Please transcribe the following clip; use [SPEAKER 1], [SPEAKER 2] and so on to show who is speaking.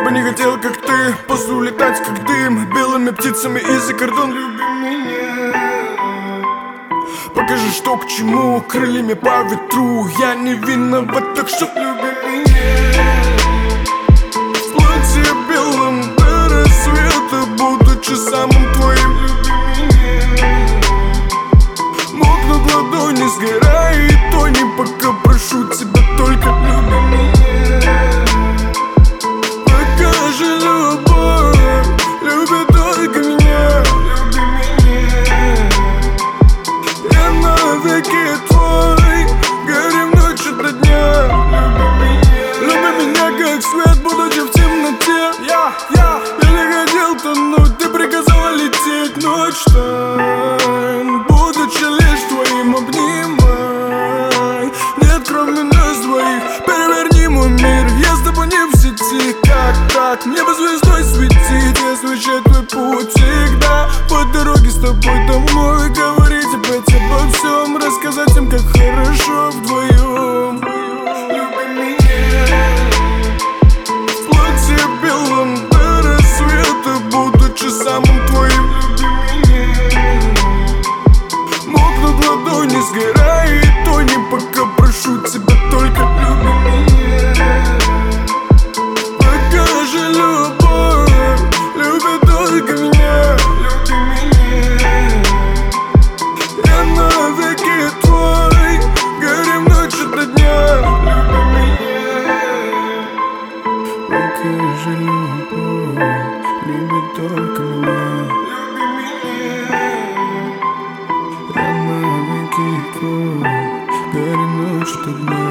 [SPEAKER 1] бы не хотел, как ты, позу летать, как дым, белыми птицами и за кордон. Люби меня, покажи, что к чему, крыльями по ветру. Я не виноват, так что люби меня. В платье белом до рассвета, будучи самым твоим. Люби меня, мокнут ладони, сгорай и тони, пока прошу тебя, только люби меня. Покажи любовь, люби только меня. Люби меня, я навеки твой, горим ночь до дня. Люби меня, как свет, будучи в темноте. Я не хотел тонуть, ты приказала лететь. Ночь тайн, будучи лишь твоим, обнимай. Нет, кроме нас двоих, переверни мой мир. Я с тобой не в сети, как так? Мне бы звездой светить, освещать твой путь всегда. По дороге с тобой домой, говорить опять обо всем, рассказать им, как хорошо вдвоем. Люби меня, в платье белом до рассвета, будучи самым твоим. Люби меня, мокнут ладони, сгорай и тони, пока прошу тебя, только люби меня. Покажи любовь, люби только меня. Люби меня, я навеки твой, горим ночь до дня. Люби меня, покажи любовь, люби только меня. Люби меня, я навеки твой, горим ночь до дня.